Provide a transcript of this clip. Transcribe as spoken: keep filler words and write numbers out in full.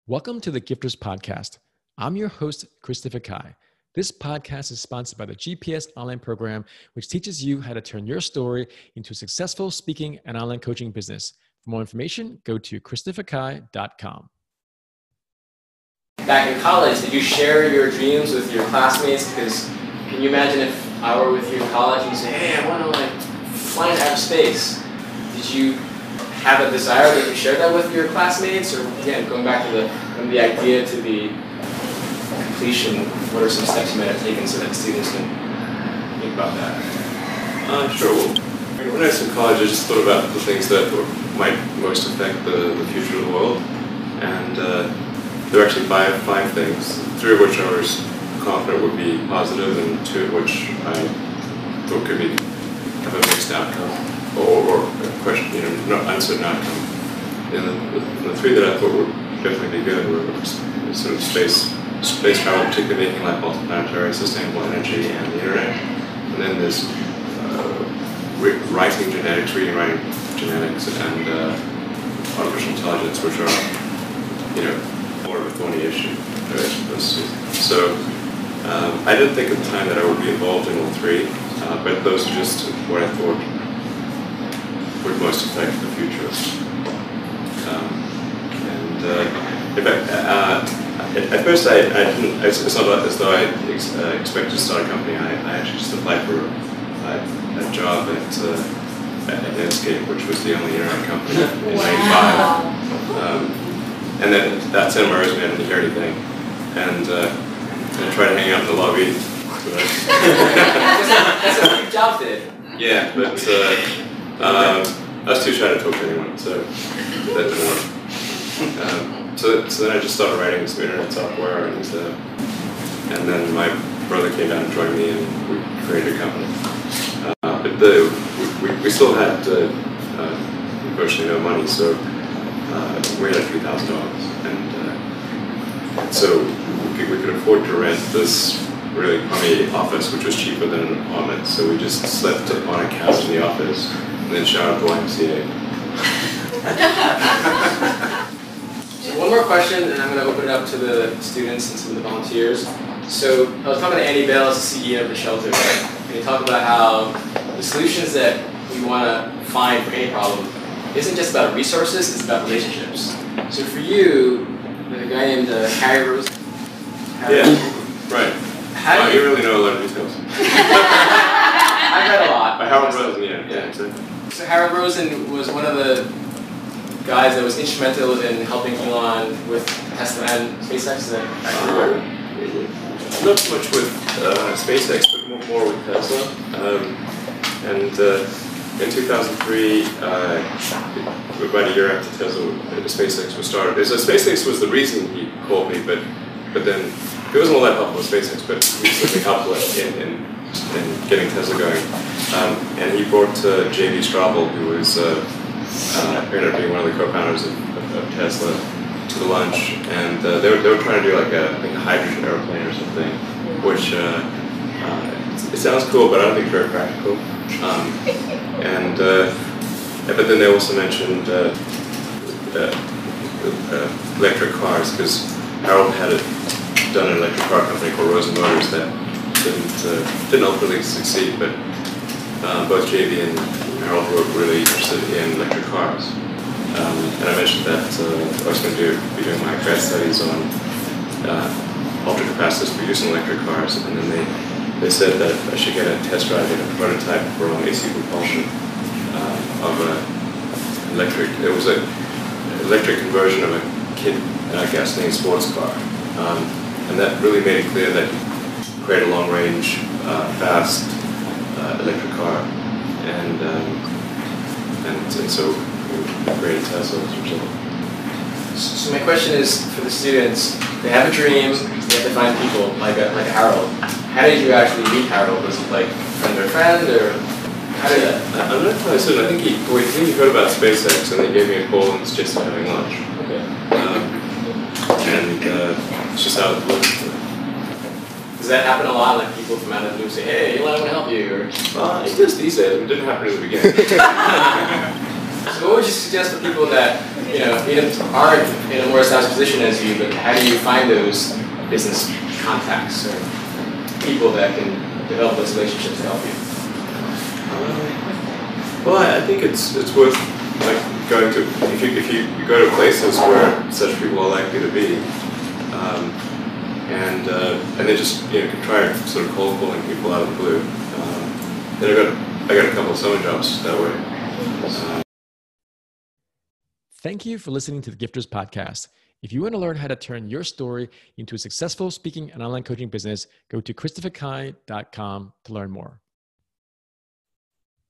Welcome to the Gifters Podcast. I'm your host, Christopher Kai. This podcast is sponsored by the G P S Online Program, which teaches you how to turn your story into a successful speaking and online coaching business. For more information, go to christopher kai dot com. Back in college, did you share your dreams with your classmates? Because can you imagine if I were with you in college and you say, hey, I want to like fly into outer space. Did you have a desire that you share that with your classmates? Or again, going back to the from the idea to the completion, what are some steps you might have taken so that students can think about that? Uh, sure. Well, when I was in college, I just thought about the things that might most affect the, the future of the world. And uh, there were actually five, five things, three of which I was confident would be positive, and two of which I thought could be have a mixed outcome. Or, or a question, you know, not uncertain outcome. And the, the, the three that I thought would definitely be good were sort of space, space travel, particularly making life multiplanetary, sustainable energy, and the internet. And then there's uh, re writing genetics, reading, writing genetics, and uh, artificial intelligence, which are, you know, more of a thorny issue. So um, I didn't think at the time that I would be involved in all three, uh, but those are just what I thought would most affect the future. Um, and uh, if I, uh, at, at first I, I didn't, it's, it's not as though I ex, uh, expected to start a company. I, I actually just applied for uh, a job at, uh, at Netscape, which was the only internet company in ninety-five. Um, and then that sent my resume, I didn't hear anything. And, uh, and I tried to hang out in the lobby. That's what your job did. Yeah, but uh, Um, I was too shy to talk to anyone, so that didn't work. Um, so, so then I just started writing some internet software, and uh, and then my brother came down and joined me, and we created a company. Uh, but the, we, we still had uh, uh, virtually no money, so uh, we had a few thousand dollars, and uh, so we could, we could afford to rent this really crummy office, which was cheaper than an apartment. So we just slept on a couch in the office. And then shout out to Y M C A. So one more question, and I'm going to open it up to the students and some of the volunteers. So I was talking to Andy Bell as the C E O of the shelter, and he talked about how the solutions that we want to find for any problem isn't just about resources, it's about relationships. So for you, the guy named uh, Harry Rose. Harry, yeah, right. How oh, do you, you really know a lot of details. I read a lot. By Harold Rosen, yeah. yeah. yeah. So Harold Rosen was one of the guys that was instrumental in helping Elon with Tesla and SpaceX. Is that accurate? Uh, not so much with uh, SpaceX, but more, more with Tesla. Um, and uh, in two thousand three, uh, about a year after Tesla, uh, SpaceX was started. So SpaceX was the reason he called me, but but then it wasn't all that helpful with SpaceX, but he was certainly helpful in, in, in getting Tesla going. Um, and he brought uh, J B Straubel, who was uh, uh, ended up being one of the co-founders of, of, of Tesla, to the lunch, and uh, they were they were trying to do like a, like a hydrogen airplane or something, which uh, uh, it sounds cool, but I don't think it's very practical. Um, and uh, but then they also mentioned uh, uh, uh, electric cars, because Harold had a, done an electric car company called Rosen Motors that didn't uh, didn't ultimately succeed, but uh, both J B and Harold were really interested in electric cars. Um, and I mentioned that uh, I was going to do, be doing my grad studies on uh, ultra-capacitors for use in electric cars, and then they they said that I should get a test drive in a prototype for A C propulsion uh, of an electric. It was an electric conversion of a kit uh, gasoline sports car, um, and that really made it clear that you create a long-range, uh, fast uh, electric car, and um, and, and so we created Tesla as a result. So my question is for the students: they have a dream, they have to find people like a like a Harold. How did you actually meet Harold? Was it like friend or friend, or how did that? I'm not entirely certain. I think he, well, I think he heard about SpaceX, and they gave me a call and suggested having lunch. Okay. Um, and uh, it's just how it works. Does that happen a lot? Like people from out of the blue say, "Hey, Elon, I want to help you," or Uh, it does these days. It didn't happen in the beginning. So what would you suggest for people that, you know, even aren't in a more established position as you, but how do you find those business contacts or people that can develop those relationships to help you? Um, well, I, I think it's it's worth like going to if you if you, you go to places where such people are likely to be, um, and uh, and then just you know try sort of cold calling people out of the blue. Um, then I got I got a couple of summer jobs that way. Um, Thank you for listening to the Gifters Podcast. If you want to learn how to turn your story into a successful speaking and online coaching business, go to christopher kai dot com to learn more.